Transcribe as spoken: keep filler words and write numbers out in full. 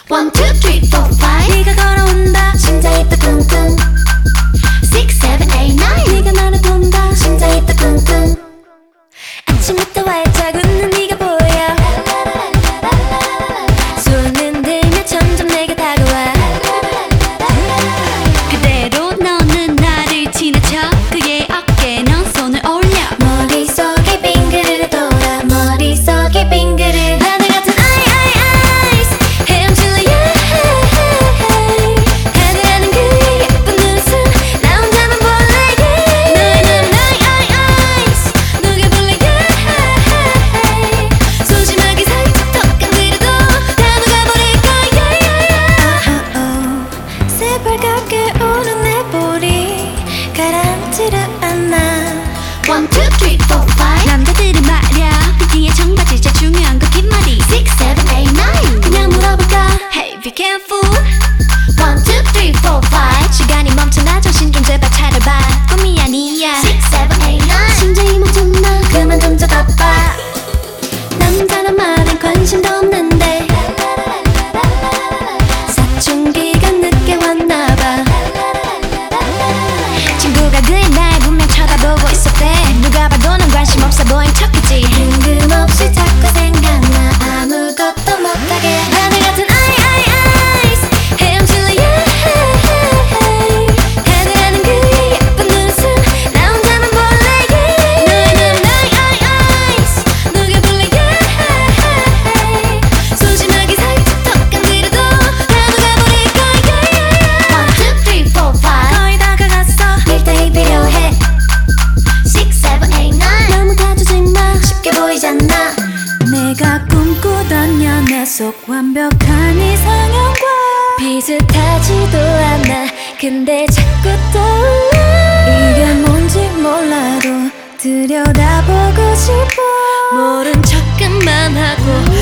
One, two, three, four, five 네가 걸어온다 심장이 또 쿵쿵 Six, seven, eight, nine 네가 나를 본다 심장이 또 쿵쿵 아침부터 활짝 웃는 네가 보여 손은 들며 점점 내게 다가와 그대로 너는 나를 지나쳐 그의 어깨에 넌 손을 올려 머릿속에 빙그르르 돌아 머릿속에 빙그르 하늘 같은 아이 아이 아이스 헤엄칠래 yeah 하늘하는 그의 예쁜 눈웃음 나 혼자만 볼래 yeah 너의 눈 아이 아이 아이스 녹여볼래 yeah 소심하게 살짝 더 건드려도 다 녹아버릴 거야 yeah oh 새빨갛게 오는 내 볼이 가라앉지를 않아 One, two, three, four, five 남자들은 말야 비키니의 청바지 제일 중요한 거 긴 머리 Six, seven, eight, nine 그냥 물어볼까 Hey be careful One, two, three, four, five 시간이 멈춰나 정신 좀 제발 차려봐 꿈이 아니야 Six, seven, eight, nine 심장이 멈췄나 그만 좀 쳐다봐 남자란 말엔 관심도 없는데 사춘기가 늦게 왔나봐 친구가 그의 날 분명 쳐다보고 있었대 누가 봐도 넌 관심 없어 보인 척했지 뜬금없이 자꾸 생각나 아무것도 못하게 하늘 같은 아이 아이 아이스 헤엄칠래 yeah 하늘하는 그의 예쁜 눈웃음 나 혼자만 볼래 yeah 너의 눈 아이 아이 아이스 녹여볼래 yeah 소심하게 살짝 더 건드려도 다 녹아버릴 거야 yeah One, two, three, four, five 거의 다가갔어 일대일 필요해 Six, seven, eight, nine 너무 가주지 마 쉽게 보이잖아 내가 꿈꾸던 연애 속 완벽한 이상형과 비슷하지도 않아 근데 자꾸 떠올라 이게 뭔지 몰라도 들여다보고 싶어 모른 척만 하고